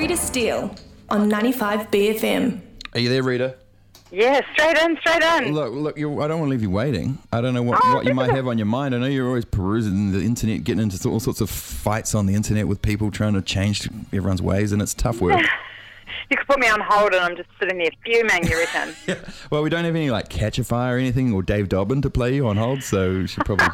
Rita Steele on 95BFM. Are you there, Rita? Yeah, straight in. Look, I don't want to leave you waiting. I don't know what you might have on your mind. I know you're always perusing the internet, getting into all sorts of fights on the internet with people trying to change everyone's ways, and it's tough work. You could put me on hold and I'm just sitting there fuming, you reckon? Yeah. Well, we don't have any like Catch-A-Fire or anything, or Dave Dobbin to play you on hold, so you should probably...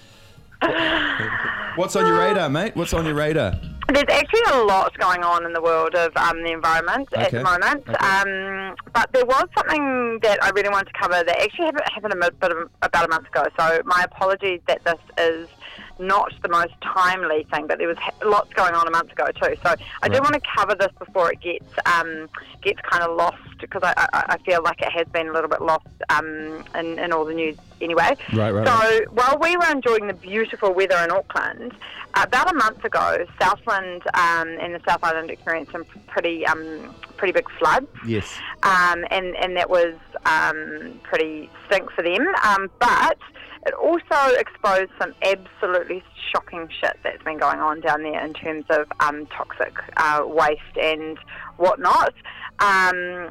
What's on your radar, mate? What's on your radar? There's actually a lot going on in the world of the environment at the moment. Okay. But there was something that I really wanted to cover that actually happened about a month ago. So my apologies that this is not the most timely thing, but there was lots going on a month ago too. So I do want to cover this before it gets kind of lost, because I feel like it has been a little bit lost in all the news anyway. Right. So while we were enjoying the beautiful weather in Auckland, about a month ago, Southland and the South Island experienced some pretty big floods. Yes. And that was pretty stink for them. But it also exposed some absolutely shocking shit that's been going on down there in terms of toxic waste and whatnot. And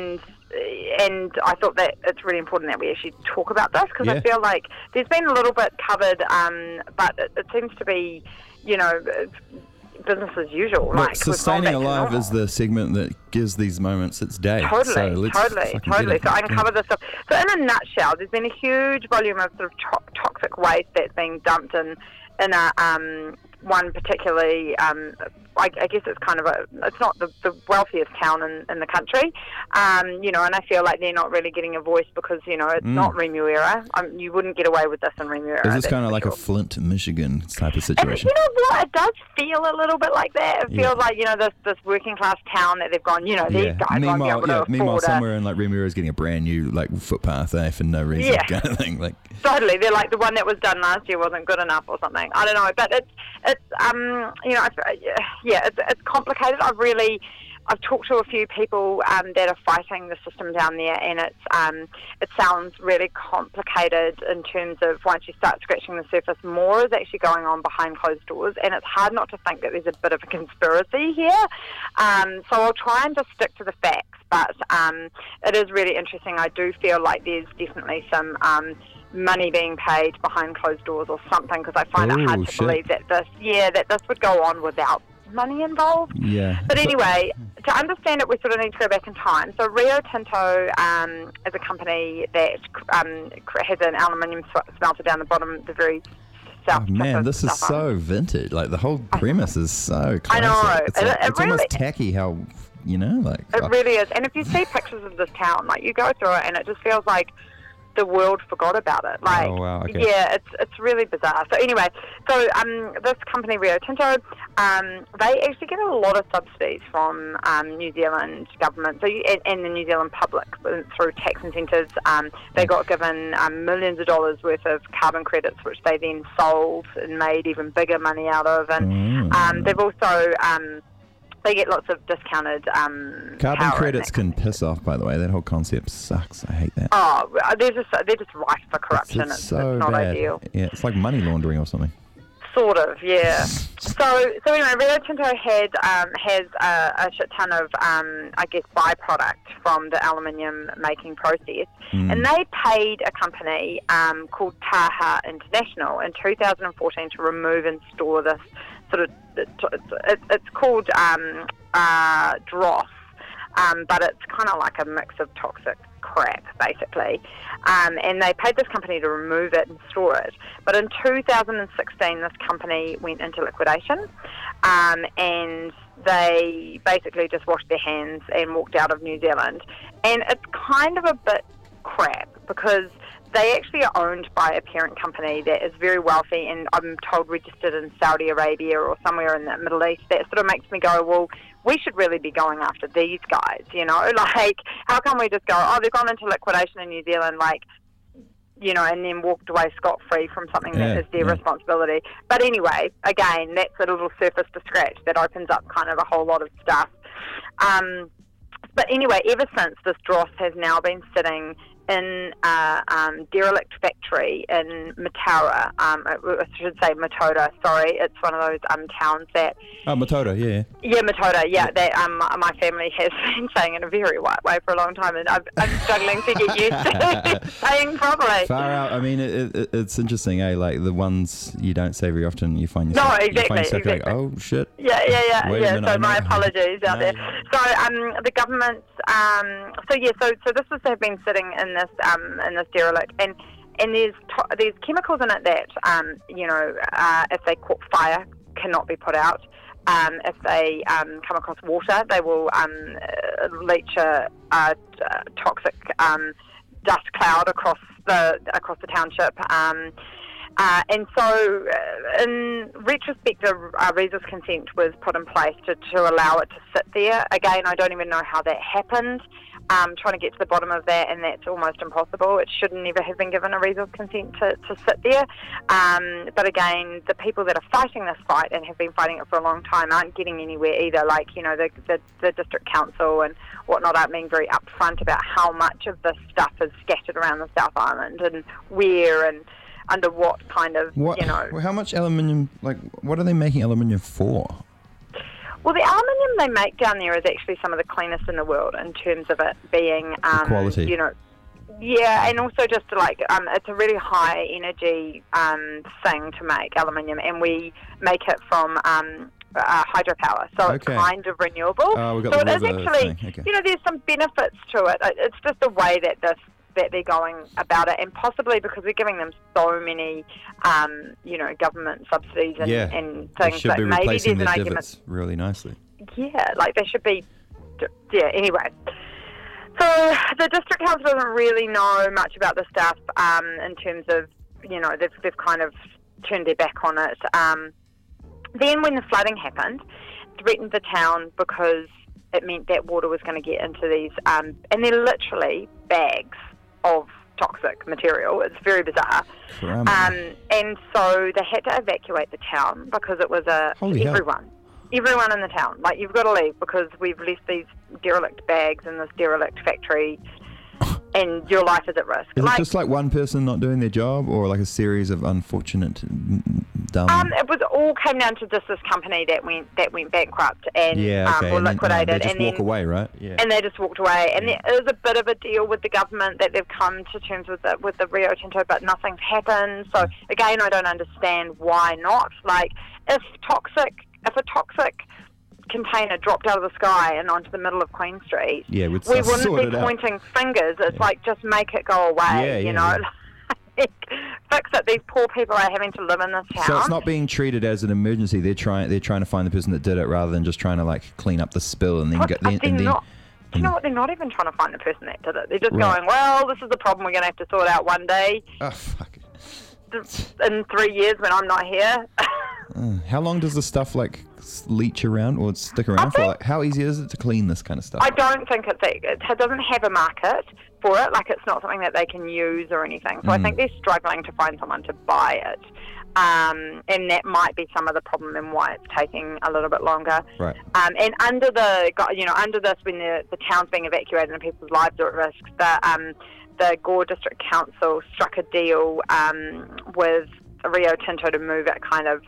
I thought that it's really important that we actually talk about this, because I feel like there's been a little bit covered, but it seems to be, business as usual. Look, Sustaining Alive is the segment that gives these moments its day. Totally. So I can cover this stuff. So in a nutshell, there's been a huge volume of sort of toxic waste that's being dumped in a one particularly, I guess it's kind of it's not the wealthiest town in the country, and I feel like they're not really getting a voice because, it's not Remuera. You wouldn't get away with this in Remuera. Is this kind of like a Flint, Michigan type of situation? And you know what? It does feel a little bit like that. It feels like, this working class town that they've gone, these guys won't be able to afford Meanwhile, somewhere in like Remuera is getting a brand new like footpath for no reason kind of thing. Like totally, they're like the one that was done last year wasn't good enough or something. I don't know, but it's it's complicated. I've talked to a few people that are fighting the system down there, and it sounds really complicated in terms of once you start scratching the surface, more is actually going on behind closed doors, and it's hard not to think that there's a bit of a conspiracy here. So I'll try and just stick to the facts, but it is really interesting. I do feel like there's definitely some money being paid behind closed doors or something, because I find it hard to believe that this would go on without money involved. Yeah. But anyway, to understand it, we sort of need to go back in time. So Rio Tinto is a company that has an aluminium smelter down the bottom, the very south. Oh man, this is so vintage. Like the whole premise is so classic. I know. It's really, almost tacky how, It really is. And if you see pictures of this town, like you go through it and it just feels like the world forgot about it. Like, oh, wow, okay. Yeah, it's really bizarre. So anyway, this company Rio Tinto, they actually get a lot of subsidies from New Zealand government, and the New Zealand public through tax incentives. They got given millions of dollars worth of carbon credits, which they then sold and made even bigger money out of. And they've also they get lots of discounted carbon credits can piss off, by the way. That whole concept sucks. I hate that. Oh, they're just rife for corruption. It's so not bad. ideal. Yeah, it's like money laundering or something. Sort of, yeah. So anyway, Rio Tinto has a shit ton of, byproduct from the aluminium making process. And they paid a company called Taha International in 2014 to remove and store this sort of, it's called dross, but it's kind of like a mix of toxic crap, basically. And they paid this company to remove it and store it. But in 2016, this company went into liquidation, and they basically just washed their hands and walked out of New Zealand. And it's kind of a bit crap, because they actually are owned by a parent company that is very wealthy, and I'm told registered in Saudi Arabia or somewhere in the Middle East. That sort of makes me go, well, we should really be going after these guys, Like, how come we just go, they've gone into liquidation in New Zealand, and then walked away scot-free from something that is their responsibility. But anyway, again, that's a little surface to scratch that opens up kind of a whole lot of stuff. But anyway, ever since, this dross has now been sitting in a derelict factory in Mataura. I should say Matoda, sorry. It's one of those towns that... Oh, Matoda, yeah. Yeah, Matoda, yeah. That my family has been saying in a very white way for a long time, and I'm struggling to get used to saying properly. Far out. I mean, it's interesting, eh? Like, the ones you don't say very often, you find yourself... No, exactly. Like, oh, shit. Yeah. Wait a minute, So my apologies out there. So the government's... So this has been sitting in this derelict, and there's chemicals in it that if they caught fire, cannot be put out. If they come across water, they will leach a toxic dust cloud across the township. And so, in retrospect, a resource consent was put in place to allow it to sit there. Again, I don't even know how that happened. Trying to get to the bottom of that, and that's almost impossible. It should never have been given a resource consent to sit there. But again, the people that are fighting this fight and have been fighting it for a long time aren't getting anywhere either. Like, the district council and whatnot aren't being very upfront about how much of this stuff is scattered around the South Island and where and under what kind of, How much aluminium, what are they making aluminium for? Well, the aluminium they make down there is actually some of the cleanest in the world in terms of it being, quality. Yeah, and also just it's a really high energy thing to make aluminium, and we make it from hydropower, so it's kind of renewable. Oh, we've got so the it is actually, okay. There's some benefits to it. It's just the way that they're going about it, and possibly because we're giving them so many, government subsidies and things that maybe there's an argument really nicely. Yeah, they should be. Yeah. Anyway, so the district council doesn't really know much about this stuff in terms of they've kind of turned their back on it. Then when the flooding happened, it threatened the town because it meant that water was going to get into these, and they're literally bags of toxic material. It's very bizarre. And so they had to evacuate the town because it was everyone in the town. You've got to leave because we've left these derelict bags in this derelict factory and your life is at risk. Is it just one person not doing their job, or a series of unfortunate dumb... It was all came down to just this company that went bankrupt and were liquidated. They just walk away, right? Yeah. And they just walked away. And there is a bit of a deal with the government that they've come to terms with the Rio Tinto, but nothing's happened. So again, I don't understand why not. If a toxic container dropped out of the sky and onto the middle of Queen Street, we wouldn't be pointing fingers. It's just make it go away, fix it. These poor people are having to live in this town. So it's not being treated as an emergency. They're trying to find the person that did it rather than just trying to clean up the spill and then Do you know what? They're not even trying to find the person that did it. They're just going, well, this is the problem we're going to have to sort out one day. Oh, fuck. In 3 years when I'm not here. How long does the stuff leach around or stick around for? How easy is it to clean this kind of stuff? I don't think it doesn't have a market for it. It's not something that they can use or anything. So I think they're struggling to find someone to buy it. And that might be some of the problem and why it's taking a little bit longer. Right. And under this, when the town's being evacuated and people's lives are at risk, the Gore District Council struck a deal with Rio Tinto to move it kind of,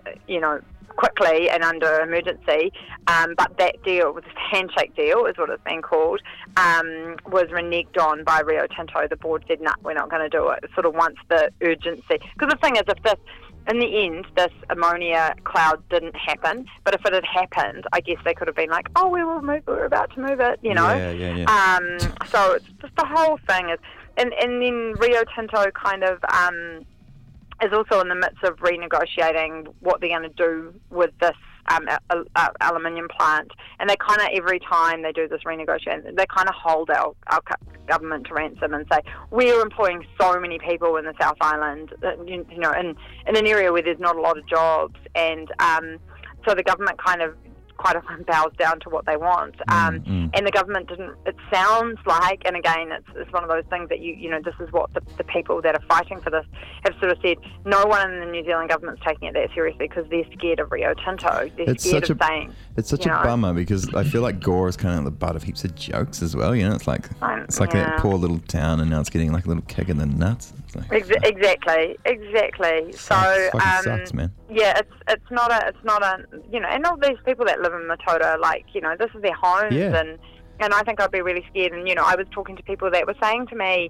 quickly and under emergency. But that deal, this handshake deal is what it's been called, was reneged on by Rio Tinto. The board said, no, we're not going to do it. Sort of wants the urgency. Because the thing is, in the end, this ammonia cloud didn't happen. But if it had happened, I guess they could have been like, oh, we're about to move it, Yeah. So it's just the whole thing is, and then Rio Tinto kind of is also in the midst of renegotiating what they're going to do with this aluminium plant. And they kind of, every time they do this renegotiation, they kind of hold our government to ransom and say, we're employing so many people in the South Island, in an area where there's not a lot of jobs. And so the government kind of quite often bows down to what they want. And the government didn't. It sounds like, and again, it's one of those things that this is what the people that are fighting for this have sort of said. No one in the New Zealand government's taking it that seriously because they're scared of Rio Tinto. They're scared of saying. It's such a bummer because I feel like Gore is kind of the butt of heaps of jokes as well. It's like that poor little town, and now it's getting like a little kick in the nuts. Exactly. So sucks, man. Yeah, it's not a and all these people that live in Matoda, this is their homes, and I think I'd be really scared. And I was talking to people that were saying to me,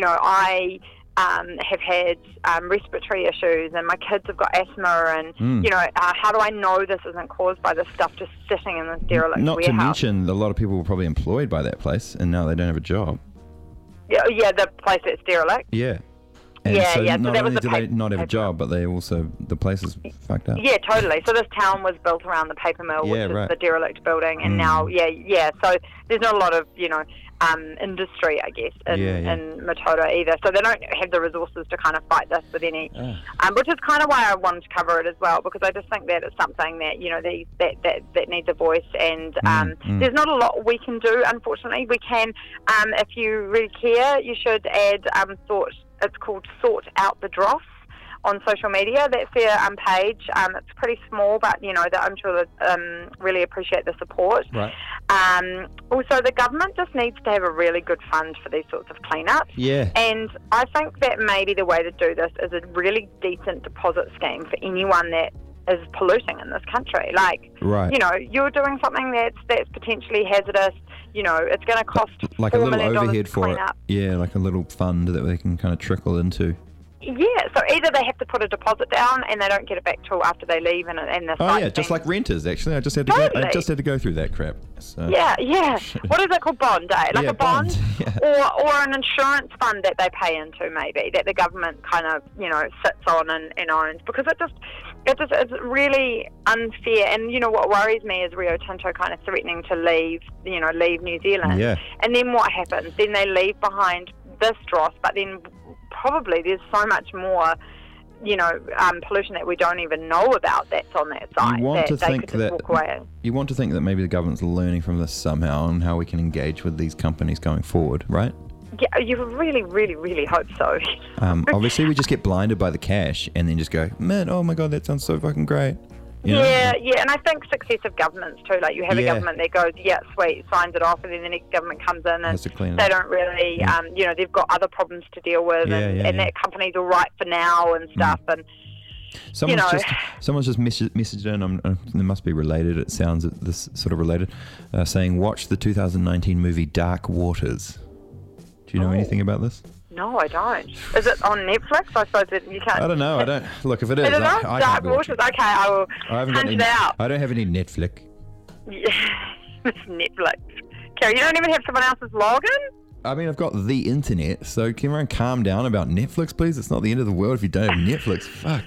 I have had respiratory issues, and my kids have got asthma, and how do I know this isn't caused by this stuff just sitting in this derelict warehouse? Not to mention, a lot of people were probably employed by that place, and now they don't have a job. Yeah, the place that's derelict. Yeah. And so not only do they not have a job, but they also, the place is fucked up. Yeah, totally. So this town was built around the paper mill, which is the derelict building, and now, so there's not a lot of, industry, I guess, in Matoda either. So they don't have the resources to kind of fight this with any, which is kind of why I wanted to cover it as well, because I just think that it's something that, that needs a voice, and there's not a lot we can do, unfortunately. We can, if you really care, you should add it's called Sort Out the Dross on social media. That's their page. It's pretty small, but I'm sure they really appreciate the support. Right. Also, the government just needs to have a really good fund for these sorts of cleanups. Yeah. And I think that maybe the way to do this is a really decent deposit scheme for anyone that is polluting in this country. You're doing something that's potentially hazardous. It's going to cost like $4 a little million overhead to for clean it. up. Yeah, like a little fund that they can kind of trickle into. Yeah, so either they have to put a deposit down and they don't get it back till after they leave, and the site just like renters. Actually, I just had to go through that crap. So. Yeah. What is it called? Bond, eh? Like a bond, yeah. or an insurance fund that they pay into, maybe that the government kind of sits on and owns, because it's really unfair. And what worries me is Rio Tinto kind of threatening to leave New Zealand. Yeah. And then what happens? Then they leave behind this dross, but then probably there's so much more, pollution that we don't even know about that's on that site. You want to think that maybe the government's learning from this somehow and how we can engage with these companies going forward, right? Yeah, you really, really, really hope so. Obviously, we just get blinded by the cash and then just go, man, oh my God, that sounds so fucking great. Yeah, and I think successive governments too. Like you have a government that goes, yeah, sweet, signs it off, and then the next government comes in and they don't really, they've got other problems to deal with, and that company's all right for now and stuff. And someone's just messaged in. They must be related. It sounds this sort of related, saying, "Watch the 2019 movie Dark Waters." Do you know anything about this? No, I don't. Is it on Netflix? I suppose that you can't. I don't know. I don't. Look, if it is, I Dark Waters. Okay, I will hunt it out. I don't have any Netflix. Yeah, it's Netflix. Kerry, you don't even have someone else's login? I mean, I've got the internet, so can everyone calm down about Netflix, please? It's not the end of the world if you don't have Netflix. Fuck.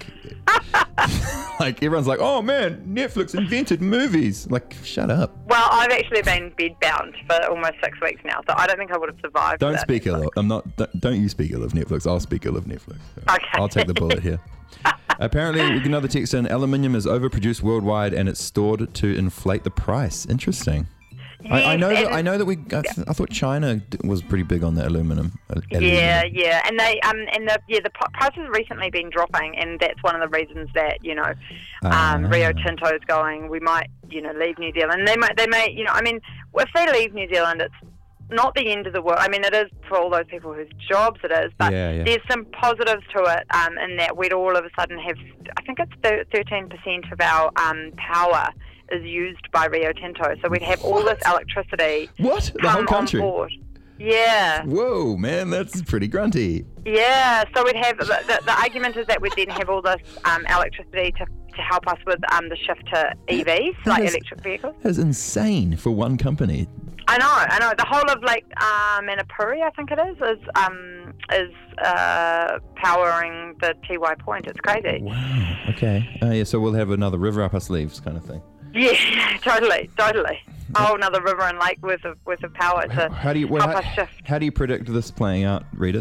Like, everyone's like, oh man, Netflix invented movies. Like, shut up. Well, I've actually been bedbound for almost 6 weeks now, so I don't think I would have survived. Don't speak ill of Don't you speak ill of Netflix. I'll speak ill of Netflix. Okay. I'll take the bullet here. Apparently, another text in, aluminium is overproduced worldwide and it's stored to inflate the price. Interesting. Yes, I know that I thought China was pretty big on the aluminum. Yeah, and the price has recently been dropping, and that's one of the reasons that Rio Tinto is going. We might leave New Zealand. They may if they leave New Zealand, it's not the end of the world. I mean, it is for all those people whose jobs it is, but there's some positives to it in that we'd all of a sudden have, I think it's 13% of our power is used by Rio Tinto. So we'd have all this electricity. What? The whole country? On board. Yeah. Whoa, man, that's pretty grunty. Yeah, so we'd have, the argument is that we'd then have all this electricity to help us with the shift to EVs, electric vehicles. That's insane for one company. I know. The whole of Manapuri, I think it is powering the Tiwai Point. It's crazy. Wow. Okay. So we'll have another river up our sleeves kind of thing. Yeah, totally. A whole another river and lake worth of power to help us shift. How do you predict this playing out, Rita?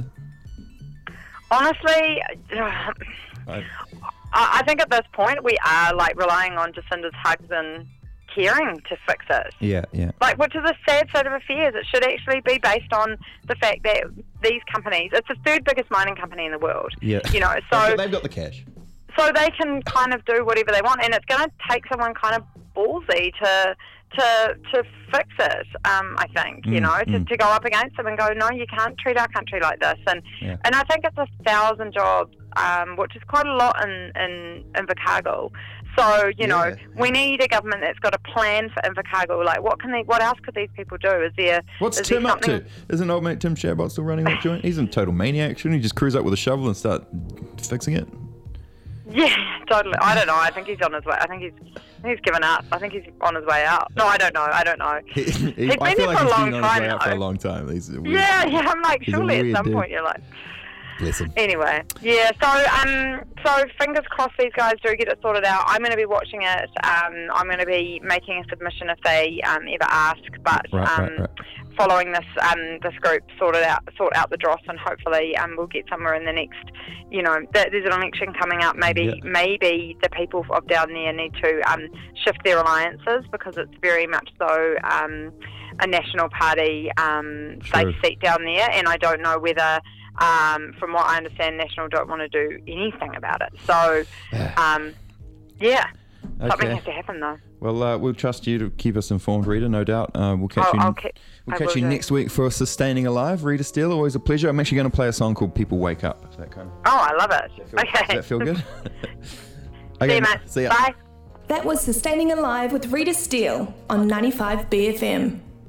Honestly, I think at this point we are relying on Jacinda's hugs and volunteering to fix it. Yeah. Like, which is a sad state of affairs. It should actually be based on the fact that these companies, it's the third biggest mining company in the world. Yeah. You know, so they've got the cash. So they can kind of do whatever they want, and it's going to take someone kind of ballsy to fix it. I think to go up against them and go, no, you can't treat our country like this. And I think it's 1,000 jobs, which is quite a lot in Invercargill. So we need a government that's got a plan for Invercargill. Like, what else could these people do? What's Tim up to? Isn't old mate Tim Shabot still running that joint? He's a total maniac. Shouldn't he just cruise up with a shovel and start fixing it? Yeah, totally. I don't know. I think he's on his way. I think he's given up. I think he's on his way out. No, I don't know. He's been there for a long time. For a long time. Yeah. I'm like, surely at some point you're like. Bless him. Anyway, yeah. So fingers crossed these guys do get it sorted out. I'm going to be watching it. I'm going to be making a submission if they ever ask. But right. Following this group sort out the dross, and hopefully we'll get somewhere in the next. There's an election coming up. Maybe the people of down there need to shift their alliances, because it's very much so a National Party safe seat down there, and I don't know whether. From what I understand, National don't want to do anything about it. So, something has to happen though. Well, we'll trust you to keep us informed, Rita, no doubt. We'll catch you next week for Sustaining Alive. Rita Steele, always a pleasure. I'm actually going to play a song called People Wake Up. That kind of. Oh, I love it. Does that feel good? See you, mate. See ya. Bye. That was Sustaining Alive with Rita Steele on 95 BFM.